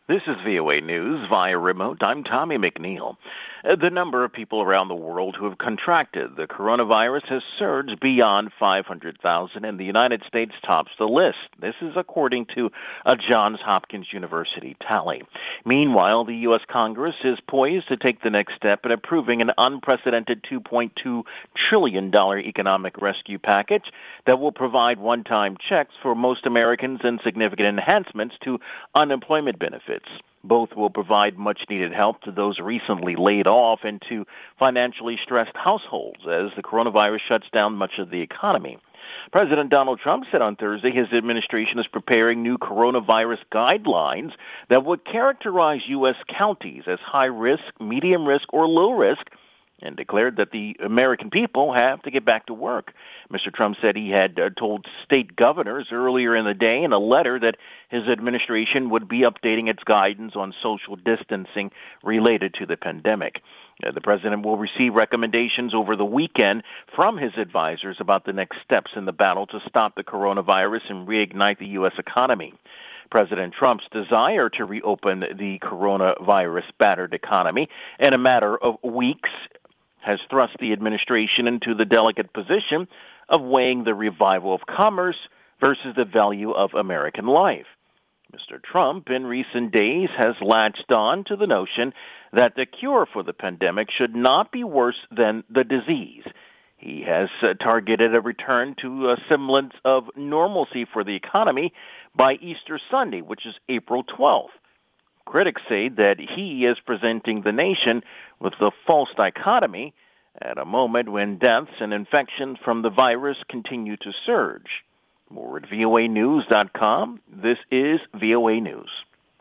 This is VOA News via remote. I'm Tommy McNeil. The number of people around the world who have contracted the coronavirus has surged beyond 500,000, and the United States tops the list. This is according to a Johns Hopkins University tally. Meanwhile, the U.S. Congress is poised to take the next step in approving an unprecedented $2.2 trillion economic rescue package that will provide one-time checks for most Americans and significant enhancements to unemployment benefits. Both will provide much-needed help to those recently laid off and to financially stressed households as the coronavirus shuts down much of the economy. President Donald Trump said on Thursday his administration is preparing new coronavirus guidelines that would characterize U.S. counties as high risk, medium risk, or low risk, and declared that the American people have to get back to work. Mr. Trump said he had told state governors earlier in the day in a letter that his administration would be updating its guidance on social distancing related to the pandemic. The president will receive recommendations over the weekend from his advisors about the next steps in the battle to stop the coronavirus and reignite the U.S. economy. President Trump's desire to reopen the coronavirus-battered economy in a matter of weeks has thrust the administration into the delicate position of weighing the revival of commerce versus the value of American life. Mr. Trump, in recent days, has latched on to the notion that the cure for the pandemic should not be worse than the disease. He has targeted a return to a semblance of normalcy for the economy by Easter Sunday, which is April 12th. Critics say that he is presenting the nation with the false dichotomy at a moment when deaths and infections from the virus continue to surge. More at voanews.com. This is VOA News.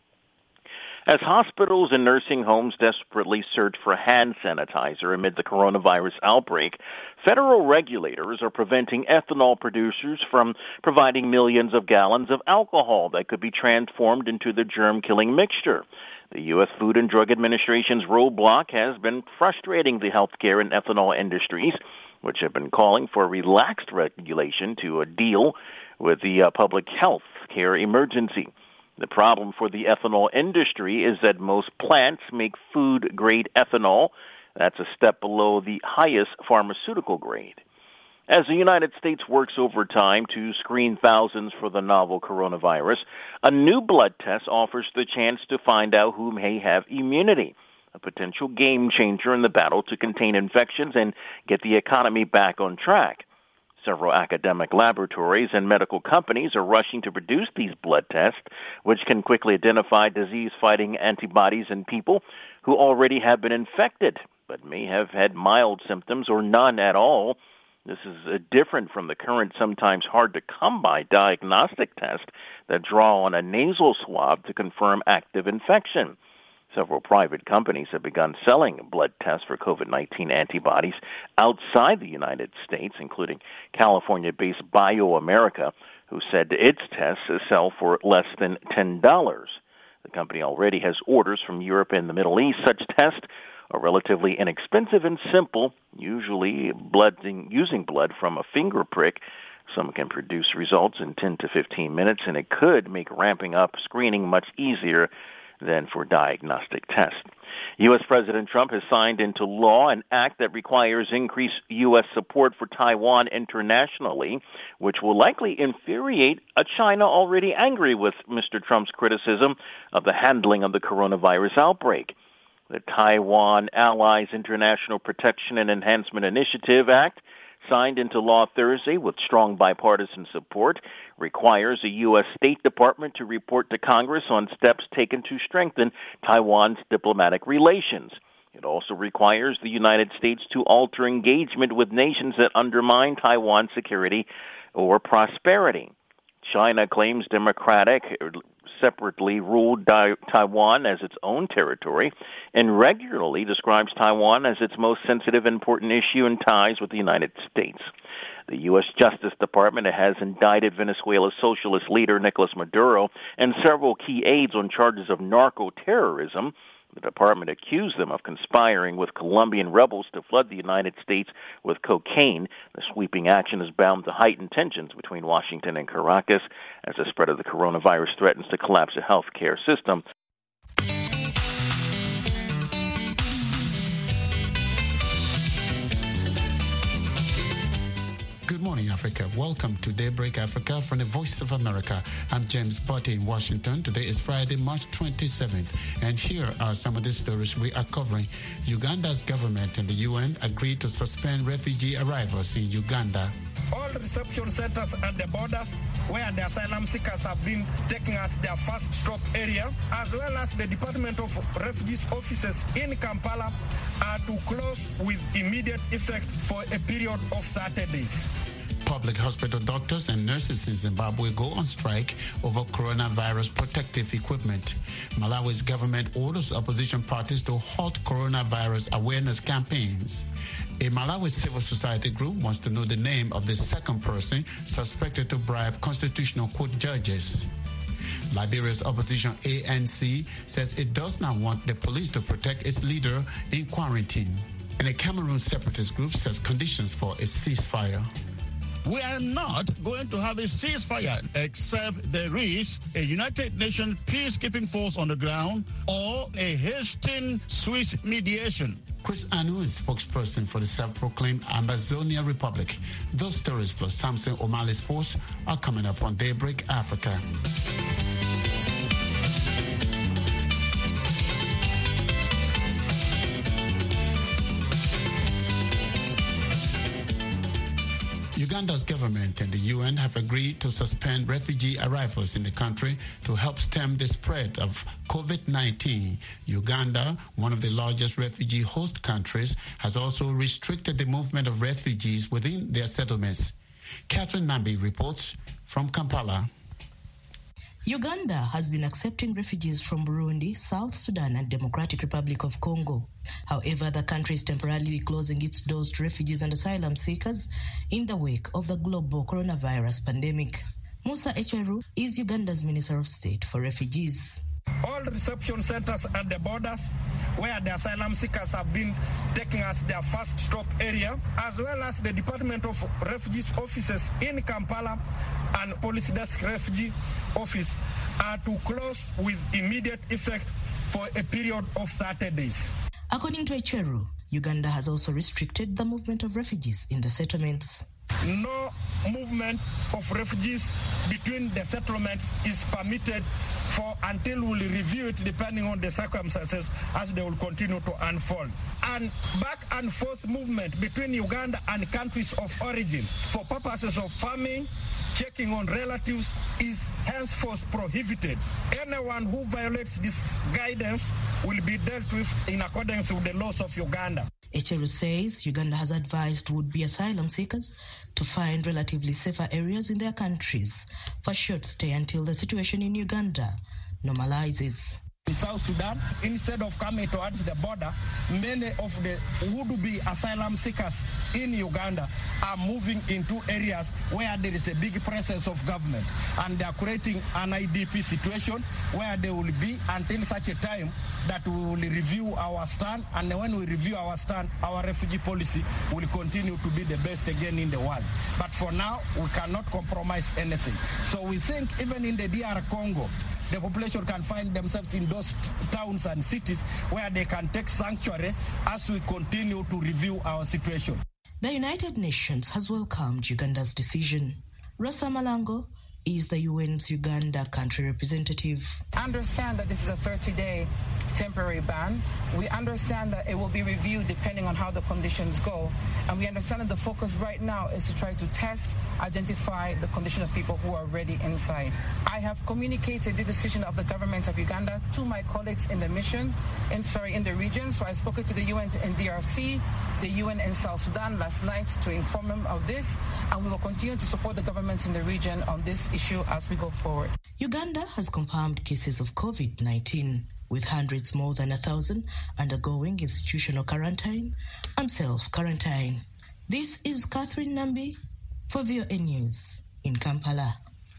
As hospitals and nursing homes desperately search for hand sanitizer amid the coronavirus outbreak, federal regulators are preventing ethanol producers from providing millions of gallons of alcohol that could be transformed into the germ-killing mixture. The U.S. Food and Drug Administration's roadblock has been frustrating the healthcare and ethanol industries, which have been calling for relaxed regulation to deal with the public health care emergency. The problem for the ethanol industry is that most plants make food-grade ethanol. That's a step below the highest pharmaceutical grade. As the United States works overtime to screen thousands for the novel coronavirus, a new blood test offers the chance to find out who may have immunity, a potential game changer in the battle to contain infections and get the economy back on track. Several academic laboratories and medical companies are rushing to produce these blood tests, which can quickly identify disease-fighting antibodies in people who already have been infected, but may have had mild symptoms or none at all. This is different from the current, sometimes hard-to-come-by diagnostic test that draw on a nasal swab to confirm active infection. Several private companies have begun selling blood tests for COVID-19 antibodies outside the United States, including California-based BioAmerica, who said its tests sell for less than $10. The company already has orders from Europe and the Middle East. Such tests are relatively inexpensive and simple, usually using blood from a finger prick. Some can produce results in 10 to 15 minutes, and it could make ramping up screening much easier than for diagnostic tests. U.S. President Trump has signed into law an act that requires increased U.S. support for Taiwan internationally, which will likely infuriate a China already angry with Mr. Trump's criticism of the handling of the coronavirus outbreak. The Taiwan Allies International Protection and Enhancement Initiative Act, signed into law Thursday with strong bipartisan support, requires the U.S. State Department to report to Congress on steps taken to strengthen Taiwan's diplomatic relations. It also requires the United States to alter engagement with nations that undermine Taiwan's security or prosperity. China claims democratic, separately ruled Taiwan as its own territory and regularly describes Taiwan as its most sensitive and important issue in ties with the United States. The U.S. Justice Department has indicted Venezuela's socialist leader Nicolas Maduro and several key aides on charges of narco-terrorism. The department accused them of conspiring with Colombian rebels to flood the United States with cocaine. The sweeping action is bound to heighten tensions between Washington and Caracas as the spread of the coronavirus threatens to collapse the health care system. morning, Africa. Welcome to Daybreak Africa from the Voice of America. I'm James Botte in Washington. Today is Friday, March 27th, and here are some of the stories we are covering. Uganda's government and the UN agreed to suspend refugee arrivals in Uganda. All reception centers at the borders where the asylum seekers have been taking as their first stop area, as well as the Department of Refugees offices in Kampala, are to close with immediate effect for a period of 30 days. Public hospital doctors and nurses in Zimbabwe go on strike over coronavirus protective equipment. Malawi's government orders opposition parties to halt coronavirus awareness campaigns. A Malawi civil society group wants to know the name of the second person suspected to bribe Constitutional Court judges. Liberia's opposition ANC says it does not want the police to protect its leader in quarantine. And a Cameroon separatist group says conditions for a ceasefire. We are not going to have a ceasefire except there is a United Nations peacekeeping force on the ground or a Haitian Swiss mediation. Chris Anu is spokesperson for the self-proclaimed Amazonia Republic. Those stories plus Samson O'Malley Sports are coming up on Daybreak Africa. Uganda's government and the UN have agreed to suspend refugee arrivals in the country to help stem the spread of COVID-19. Uganda, one of the largest refugee host countries, has also restricted the movement of refugees within their settlements. Catherine Nambi reports from Kampala. Uganda has been accepting refugees from Burundi, South Sudan and Democratic Republic of Congo. However, the country is temporarily closing its doors to refugees and asylum seekers in the wake of the global coronavirus pandemic. Musa Echeru is Uganda's Minister of State for Refugees. All reception centers at the borders where the asylum seekers have been taking as their first stop area, as well as the Department of Refugees offices in Kampala and Police Desk Refugee Office, are to close with immediate effect for a period of 30 days. According to Echeru, Uganda has also restricted the movement of refugees in the settlements. No movement of refugees between the settlements is permitted until we'll review it depending on the circumstances as they will continue to unfold. And back and forth movement between Uganda and countries of origin for purposes of farming, checking on relatives is henceforth prohibited. Anyone who violates this guidance will be dealt with in accordance with the laws of Uganda. Echeru says Uganda has advised would-be asylum seekers to find relatively safer areas in their countries for short stay until the situation in Uganda normalizes. In South Sudan, instead of coming towards the border, many of the would-be asylum seekers in Uganda are moving into areas where there is a big presence of government, and they are creating an IDP situation where they will be until such a time that we will review our stand, and when we review our stand, our refugee policy will continue to be the best again in the world. But for now, we cannot compromise anything. So we think even in the DR Congo, the population can find themselves in those towns and cities where they can take sanctuary as we continue to review our situation. The United Nations has welcomed Uganda's decision. Rosa Malango is the UN's Uganda country representative. I understand that this is a 30-day temporary ban. We understand that it will be reviewed depending on how the conditions go. And we understand that the focus right now is to try to test, identify the condition of people who are already inside. I have communicated the decision of the government of Uganda to my colleagues in the in the region. So I spoke to the UN in DRC, the UN in South Sudan last night to inform them of this. And we will continue to support the governments in the region on this issue as we go forward. Uganda has confirmed cases of COVID-19, with hundreds more than 1,000 undergoing institutional quarantine and self-quarantine. This is Catherine Nambi for VOA News in Kampala.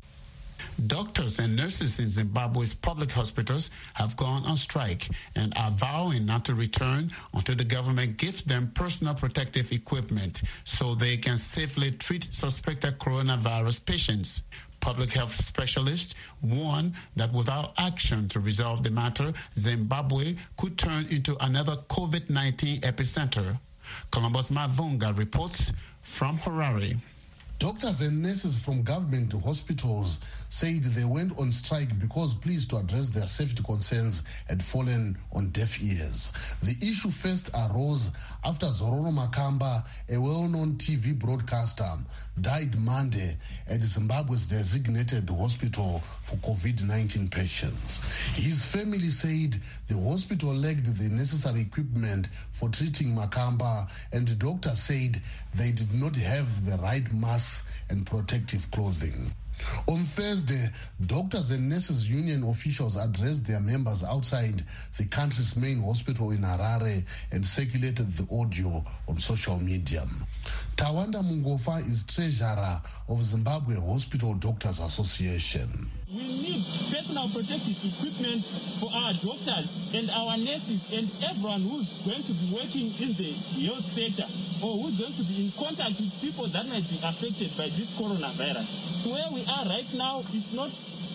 Doctors and nurses in Zimbabwe's public hospitals have gone on strike and are vowing not to return until the government gives them personal protective equipment so they can safely treat suspected coronavirus patients. Public health specialists warn that without action to resolve the matter, Zimbabwe could turn into another COVID-19 epicenter. Columbus Mavunga reports from Harare. Doctors and nurses from government hospitals said they went on strike because pleas to address their safety concerns had fallen on deaf ears. The issue first arose after Zororo Makamba, a well-known TV broadcaster, died Monday at Zimbabwe's designated hospital for COVID-19 patients. His family said the hospital lacked the necessary equipment for treating Makamba, and the doctor said they did not have the right masks and protective clothing. On Thursday, Doctors and Nurses Union officials addressed their members outside the country's main hospital in Harare and circulated the audio on social media. Tawanda Mungofa is treasurer of Zimbabwe Hospital Doctors Association. We need personal protective equipment for our doctors and our nurses and everyone who's going to be working in the health sector or who's going to be in contact with people that might be affected by this coronavirus. So where we are right now is not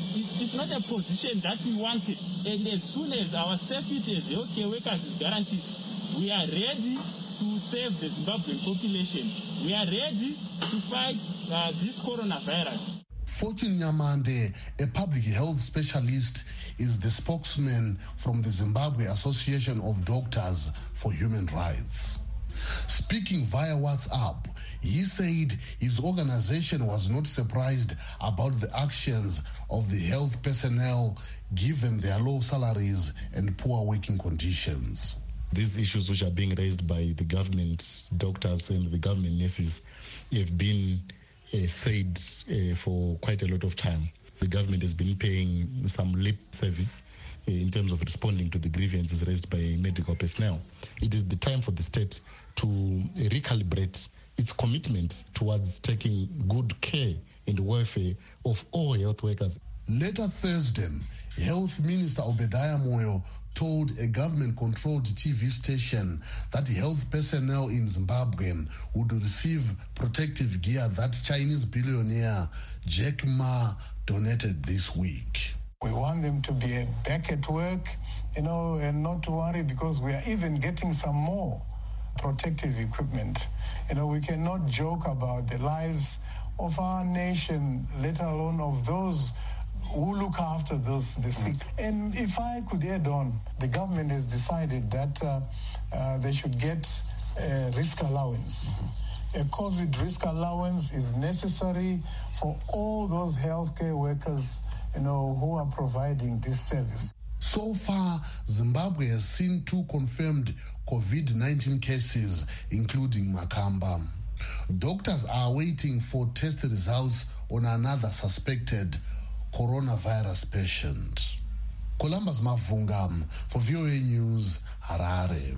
a position that we wanted. And as soon as our safety as healthcare workers is guaranteed, we are ready to save the Zimbabwean population. We are ready to fight this coronavirus. Fortune Nyamande, a public health specialist, is the spokesman from the Zimbabwe Association of Doctors for Human Rights. Speaking via WhatsApp, he said his organization was not surprised about the actions of the health personnel given their low salaries and poor working conditions. These issues which are being raised by the government doctors and the government nurses have been said for quite a lot of time. The government has been paying some lip service in terms of responding to the grievances raised by medical personnel. It is the time for the state to recalibrate its commitment towards taking good care and welfare of all health workers. Later Thursday, Health Minister Obadiah Moyo told a government-controlled TV station that health personnel in Zimbabwe would receive protective gear that Chinese billionaire Jack Ma donated this week. We want them to be back at work, and not to worry because we are even getting some more protective equipment. We cannot joke about the lives of our nation, let alone of those who look after the sick. And if I could add on, the government has decided that they should get a risk allowance. A COVID risk allowance is necessary for all those healthcare workers, who are providing this service. So far, Zimbabwe has seen 2 confirmed COVID-19 cases, including Makamba. Doctors are waiting for test results on another suspected coronavirus patient. Columbus Mavunga for VOA News, Harare.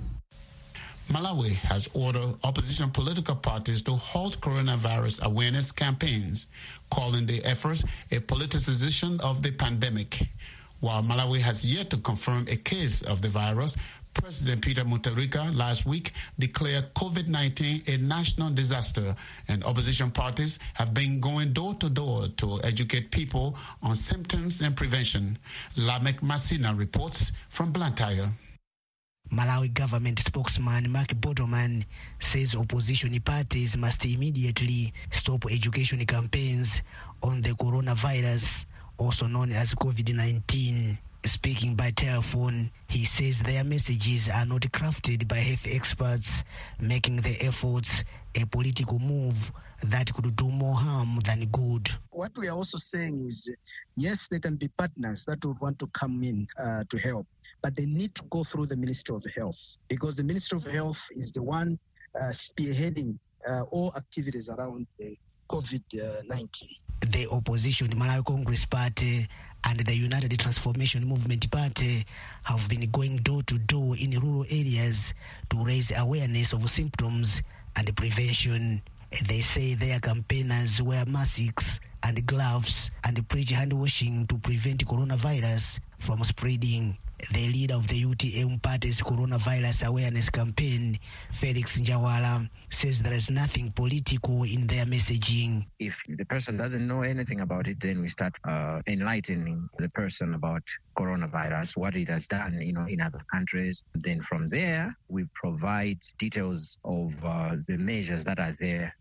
Malawi has ordered opposition political parties to halt coronavirus awareness campaigns, calling the efforts a politicization of the pandemic. While Malawi has yet to confirm a case of the virus, President Peter Mutharika last week declared COVID-19 a national disaster, and opposition parties have been going door to door to educate people on symptoms and prevention. Lamek Masina reports from Blantyre. Malawi government spokesman Mark Bottleman says opposition parties must immediately stop education campaigns on the coronavirus, also known as COVID-19. Speaking by telephone, he says their messages are not crafted by health experts, making the efforts a political move that could do more harm than good. What we are also saying is, yes, there can be partners that would want to come in to help, but they need to go through the Ministry of Health, because the Ministry of Health is the one spearheading all activities around COVID-19. The opposition Malawi Congress Party and the United Transformation Movement Party have been going door to door in rural areas to raise awareness of symptoms and prevention. They say their campaigners wear masks and gloves and preach hand washing to prevent coronavirus from spreading. The leader of the UTM party's coronavirus awareness campaign, Felix Njawala, says there is nothing political in their messaging. If the person doesn't know anything about it, then we start enlightening the person about coronavirus, what it has done, in other countries. Then from there, we provide details of the measures that are there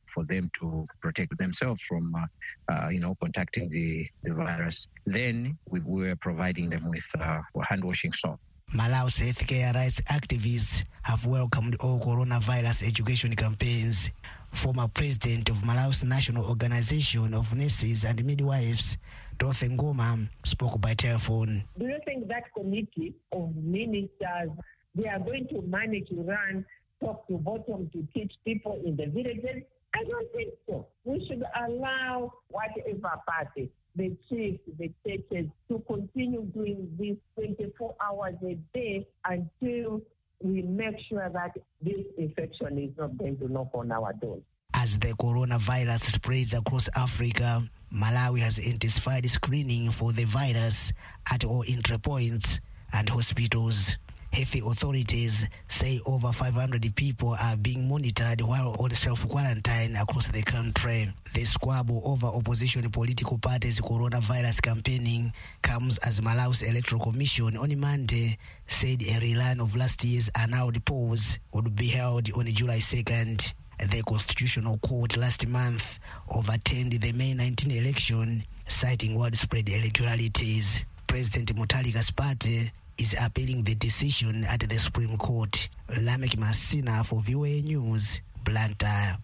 for them to protect themselves from, contacting the virus. Then we were providing them with hand-washing soap. Malau's healthcare rights activists have welcomed all coronavirus education campaigns. Former president of Malau's National Organization of Nurses and Midwives, Dorothy Ngoma, spoke by telephone. Do you think that committee of ministers, they are going to manage to run top to bottom to teach people in the villages? I don't think so. We should allow whatever party, the chiefs, the churches, to continue doing this 24 hours a day until we make sure that this infection is not going to knock on our doors. As the coronavirus spreads across Africa, Malawi has intensified screening for the virus at all entry points and hospitals. Health authorities say over 500 people are being monitored while on self-quarantine across the country. The squabble over opposition political parties' coronavirus campaigning comes as Malawi's Electoral Commission on Monday said a rerun of last year's annulled polls would be held on July 2nd. The Constitutional Court last month overturned the May 19 election, citing widespread irregularities. President Mutharika's party is appealing the decision at the Supreme Court. Lamek Masina for VOA News, Blantyre.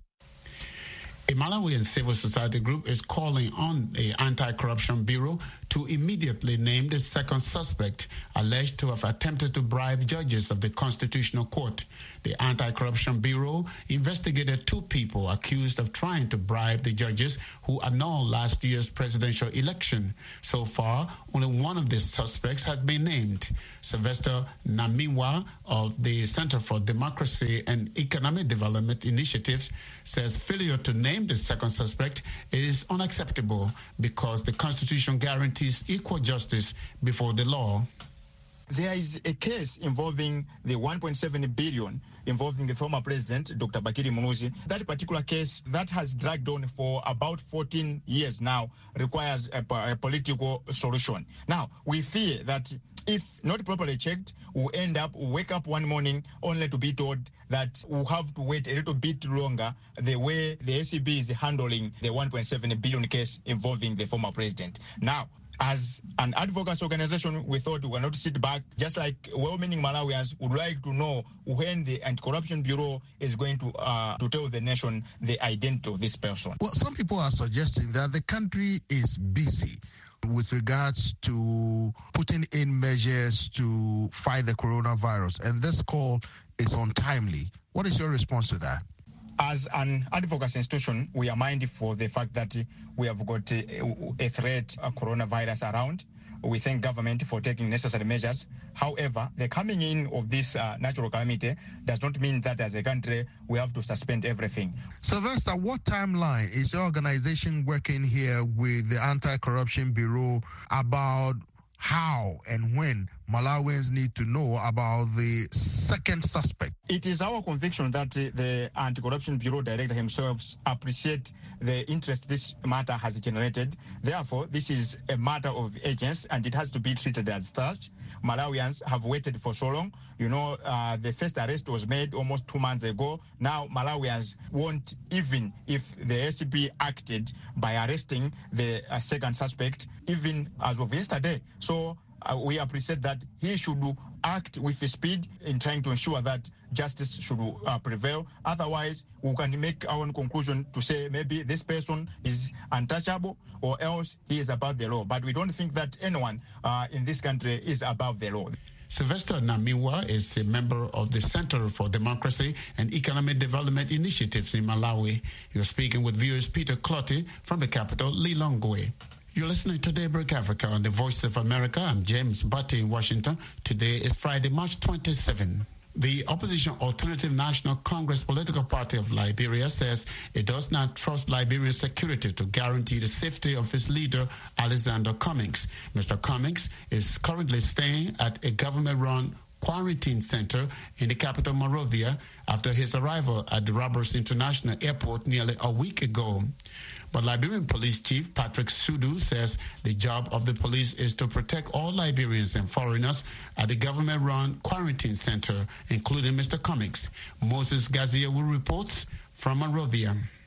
A Malawian civil society group is calling on the Anti-Corruption Bureau to immediately name the second suspect alleged to have attempted to bribe judges of the Constitutional Court. The Anti-Corruption Bureau investigated 2 people accused of trying to bribe the judges who annulled last year's presidential election. So far, only one of the suspects has been named. Sylvester Namiwa of the Center for Democracy and Economic Development Initiatives says failure to name the second suspect is unacceptable because the Constitution guarantees equal justice before the law. There is a case involving the 1.7 billion involving the former president, Dr. Bakiri Munuzi. That particular case that has dragged on for about 14 years now requires a political solution. Now, we fear that if not properly checked, we'll wake up one morning only to be told that we'll have to wait a little bit longer the way the ACB is handling the 1.7 billion case involving the former president. Now, as an advocacy organization, we thought we will not sit back, just like well-meaning Malawians would like to know when the Anti-Corruption Bureau is going to tell the nation the identity of this person. Well, some people are suggesting that the country is busy with regards to putting in measures to fight the coronavirus, and this call is untimely. What is your response to that? As an advocacy institution, we are mindful of the fact that we have got a threat, a coronavirus around. We thank government for taking necessary measures. However, the coming in of this natural calamity does not mean that as a country we have to suspend everything. Sylvester, what timeline is your organization working here with the Anti-Corruption Bureau about how and when Malawians need to know about the second suspect? It is our conviction that the Anti-Corruption Bureau Director himself appreciates the interest this matter has generated. Therefore, this is a matter of urgency and it has to be treated as such. Malawians have waited for so long. You know, the first arrest was made almost 2 months ago. Now, Malawians won't, even if the SCP acted by arresting the second suspect, even as of yesterday. So we appreciate that he should act with speed in trying to ensure that justice should prevail. Otherwise, we can make our own conclusion to say maybe this person is untouchable or else he is above the law. But we don't think that anyone in this country is above the law. Sylvester Namiwa is a member of the Center for Democracy and Economic Development Initiatives in Malawi. You're speaking with viewers Peter Clotty from the capital, Lilongwe. You're listening to Daybreak Africa on the Voice of America. I'm James Butte in Washington. Today is Friday, March 27. The opposition Alternative National Congress political party of Liberia says it does not trust Liberian security to guarantee the safety of its leader, Alexander Cummings. Mr. Cummings is currently staying at a government-run quarantine center in the capital, Monrovia, after his arrival at the Roberts International Airport nearly a week ago. But Liberian Police Chief Patrick Sudu says the job of the police is to protect all Liberians and foreigners at the government-run quarantine center, including Mr. Cummings. Moses Gazia will report from Monrovia.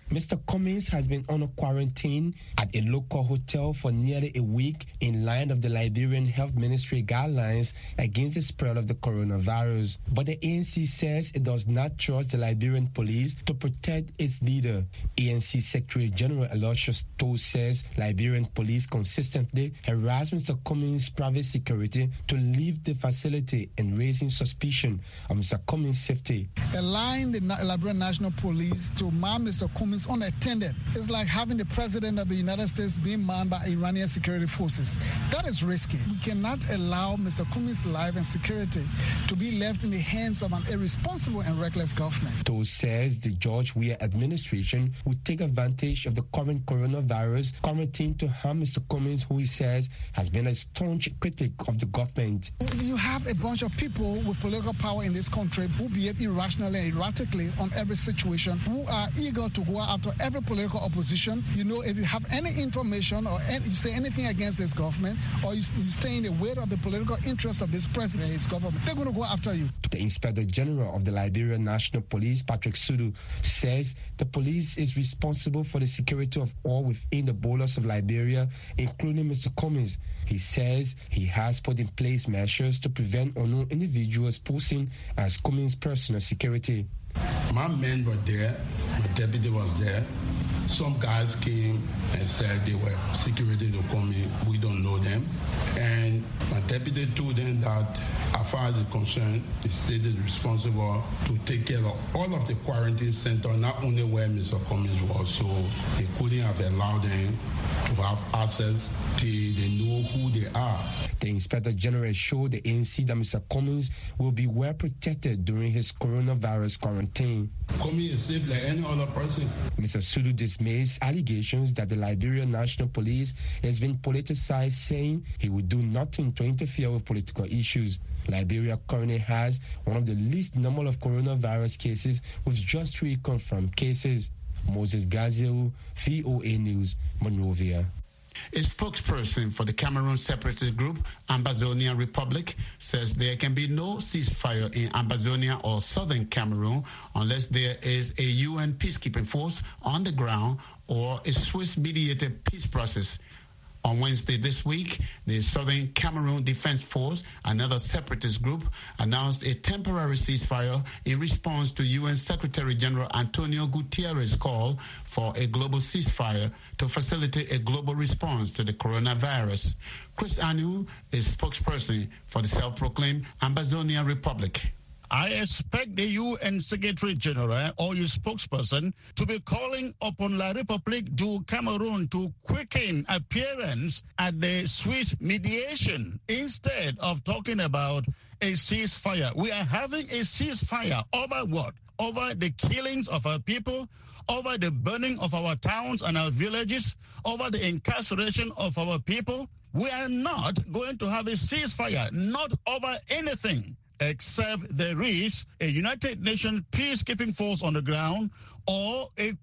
Mr. Cummings has been on a quarantine at a local hotel for nearly a week in line of the Liberian Health Ministry guidelines against the spread of the coronavirus. But the ANC says it does not trust the Liberian police to protect its leader. ANC Secretary General Aloysius Toh says Liberian police consistently harass Mr. Cummings' private security to leave the facility and raising suspicion of Mr. Cummings' safety. Allowing the Liberian National Police to man Mr. Cummings unattended is like having the President of the United States being manned by Iranian security forces. That is risky. We cannot allow Mr. Cummings' life and security to be left in the hands of an irresponsible and reckless government. Toh says the George Weah administration would take advantage of the current coronavirus quarantine to harm Mr. Cummings, who he says has been a staunch critic of the government. You have a bunch of people with political power in this country who behave irrationally and erratically on every situation, who are eager to go after every political opposition. You know, if you have any information or you say anything against this government, or you say in the way of the political interests of this president and his government, they're going to go after you. The Inspector General of the Liberian National Police, Patrick Sudu, says the police is responsible for the security of all within the borders of Liberia, including Mr. Cummings. He says he has put in place measures to prevent unknown individuals posing as Cummings' personal security. My men were there, my deputy was there. Some guys came and said they were security to come in. We don't know them. And my deputy told them that, as far as it's concerned, the state is responsible to take care of all of the quarantine center, not only where Mr. Cummings was. So they couldn't have allowed them to have access till they know who they are. The Inspector General assured the ANC that Mr. Cummings will be well protected during his coronavirus quarantine. Cummings is safe like any other person. Mr. Sudu dismissed allegations that the Liberian National Police has been politicized, saying he would do nothing to interfere with political issues. Liberia currently has one of the least number of coronavirus cases, with just 3 confirmed cases. Moses Gazeu, VOA News, Monrovia. A spokesperson for the Cameroon separatist group, Ambazonia Republic, says there can be no ceasefire in Ambazonia or southern Cameroon unless there is a UN peacekeeping force on the ground or a Swiss-mediated peace process. On Wednesday this week, the Southern Cameroon Defense Force, another separatist group, announced a temporary ceasefire in response to UN Secretary-General Antonio Guterres' call for a global ceasefire to facilitate a global response to the coronavirus. Chris Anu is spokesperson for the self-proclaimed Ambazonia Republic. I expect the UN Secretary General or his spokesperson to be calling upon La République du Cameroun to quicken appearance at the Swiss mediation instead of talking about a ceasefire. We are having a ceasefire over what? Over the killings of our people, over the burning of our towns and our villages, over the incarceration of our people. We are not going to have a ceasefire, not over anything, except there is a United Nations peacekeeping force on the ground or a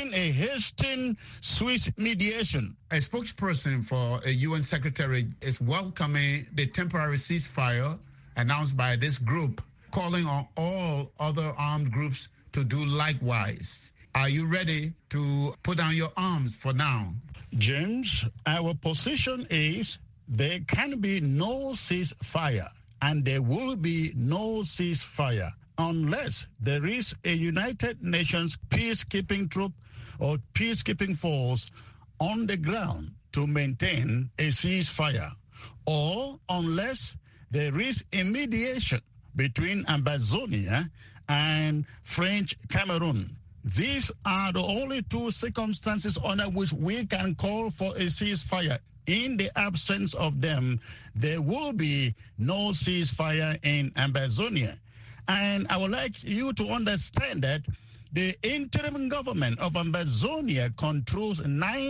hastening Swiss mediation. A spokesperson for a UN secretary is welcoming the temporary ceasefire announced by this group, calling on all other armed groups to do likewise. Are you ready to put down your arms for now? James, our position is there can be no ceasefire. And there will be no ceasefire unless there is a United Nations peacekeeping troop or peacekeeping force on the ground to maintain a ceasefire, or unless there is a mediation between Ambazonia and French Cameroon. These are the only 2 circumstances under which we can call for a ceasefire. In the absence of them, there will be no ceasefire in Ambazonia. And I would like you to understand that the interim government of Ambazonia controls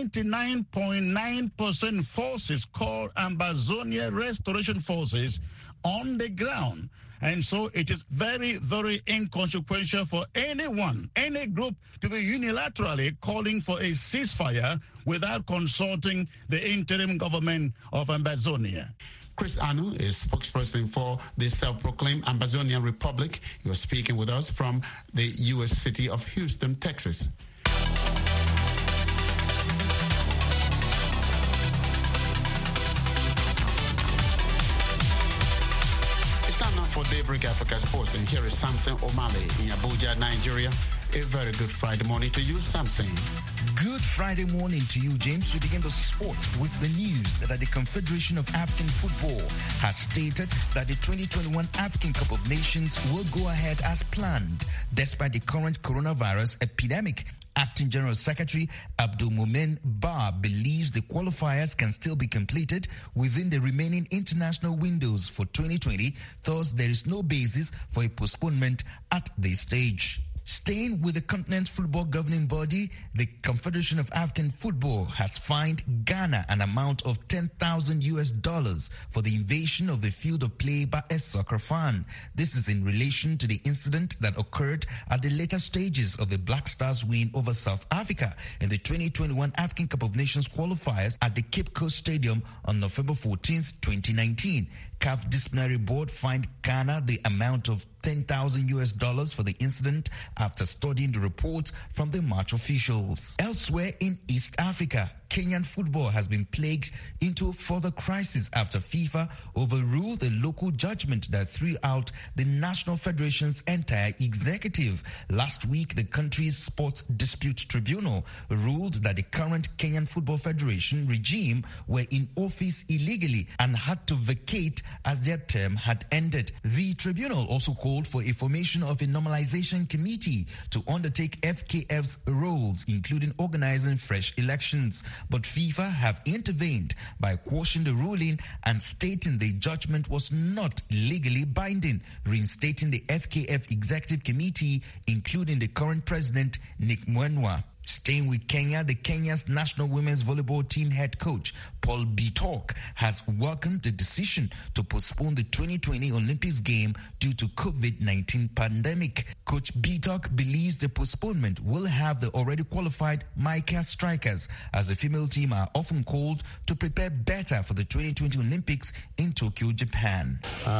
99.9% forces called Ambazonia Restoration Forces on the ground. And so it is very, very inconsequential for anyone, any group, to be unilaterally calling for a ceasefire without consulting the interim government of Ambazonia. Chris Anu is spokesperson for the self-proclaimed Ambazonia Republic. You're speaking with us from the U.S. city of Houston, Texas. time now for Daybreak Africa Sports, and here is Samson Omale in Abuja, Nigeria. A very good Friday morning to you, Samson. Good Friday morning to you, James. We begin the sport with the news that the Confederation of African Football has stated that the 2021 African Cup of Nations will go ahead as planned, despite the current coronavirus epidemic. Acting General Secretary Abdul Mumin Ba believes the qualifiers can still be completed within the remaining international windows for 2020, thus there is no basis for a postponement at this stage. Staying with the continent's football governing body, the Confederation of African Football has fined Ghana an amount of $10,000 for the invasion of the field of play by a soccer fan. This is in relation to the incident that occurred at the later stages of the Black Stars' win over South Africa in the 2021 African Cup of Nations qualifiers at the Cape Coast Stadium on November 14th, 2019. CAF Disciplinary Board fined Ghana the amount of $10,000 for the incident after studying the report from the match officials. Elsewhere in East Africa, Kenyan football has been plagued into a further crisis after FIFA overruled a local judgment that threw out the National Federation's entire executive. Last week, the country's Sports Dispute Tribunal ruled that the current Kenyan Football Federation regime were in office illegally and had to vacate as their term had ended. The tribunal also called for a formation of a normalization committee to undertake FKF's roles, including organizing fresh elections. But FIFA have intervened by quashing the ruling and stating the judgment was not legally binding, reinstating the FKF Executive Committee, including the current president, Nick Mwenwa. Staying with Kenya, the Kenya's national women's volleyball team head coach, Paul Bitok, has welcomed the decision to postpone the 2020 Olympics game due to COVID-19 pandemic. Coach Bitok believes the postponement will have the already qualified Mica Strikers, as the female team are often called, to prepare better for the 2020 Olympics in Tokyo, Japan.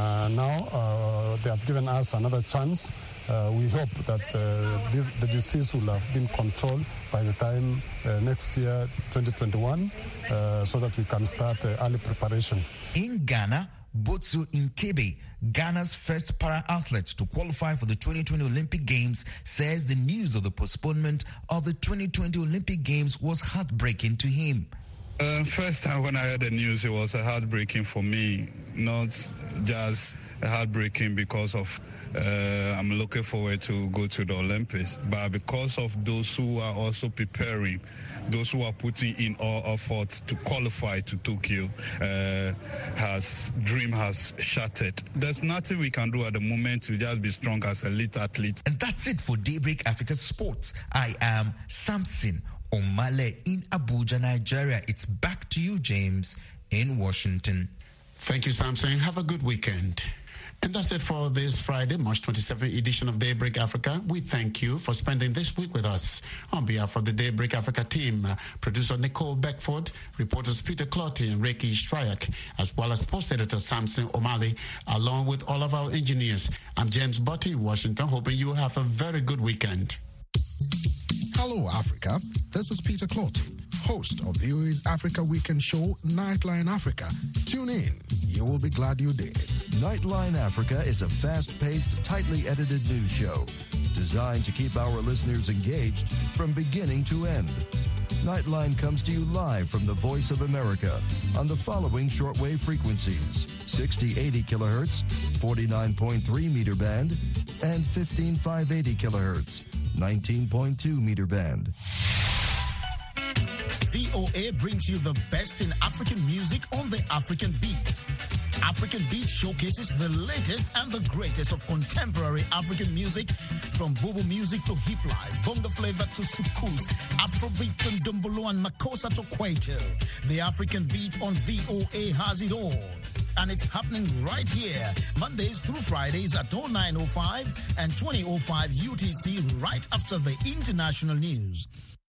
Now they have given us another chance. We hope that the disease will have been controlled by the time next year, 2021, so that we can start early preparation. In Ghana, Botsu Nkebe, Ghana's first para-athlete to qualify for the 2020 Olympic Games, says the news of the postponement of the 2020 Olympic Games was heartbreaking to him. First time when I heard the news, it was heartbreaking for me, not just heartbreaking because of I'm looking forward to go to the Olympics, but because of those who are also preparing, those who are putting in all efforts to qualify to Tokyo, dream has shattered. There's nothing we can do at the moment to just be strong as elite athletes. And that's it for Daybreak Africa Sports. I am Samson Omale in Abuja, Nigeria. It's back to you, James, in Washington. Thank you, Samson. Have a good weekend. And that's it for this Friday, March 27th edition of Daybreak Africa. We thank you for spending this week with us. On behalf of the Daybreak Africa team, producer Nicole Beckford, reporters Peter Clotty and Reiki Stryak, as well as sports editor Samson O'Malley, along with all of our engineers. I'm James Butty in Washington, hoping you have a very good weekend. Hello, Africa. This is Peter Clotty, host of VOA's Africa Weekend show, Nightline Africa. Tune in. You will be glad you did. Nightline Africa is a fast-paced, tightly edited news show designed to keep our listeners engaged from beginning to end. Nightline comes to you live from the Voice of America on the following shortwave frequencies: 6080 kilohertz, 49.3 meter band, and 15580 kilohertz, 19.2 meter band. VOA brings you the best in African music on the African Beat. African Beat showcases the latest and the greatest of contemporary African music, from Bobo music to hip life, bongo flavor to soukous, Afrobeat and Dumbolo and Makossa to Kwaito. The African Beat on VOA has it all. And it's happening right here, Mondays through Fridays at 09:05 and 20:05 UTC, right after the international news.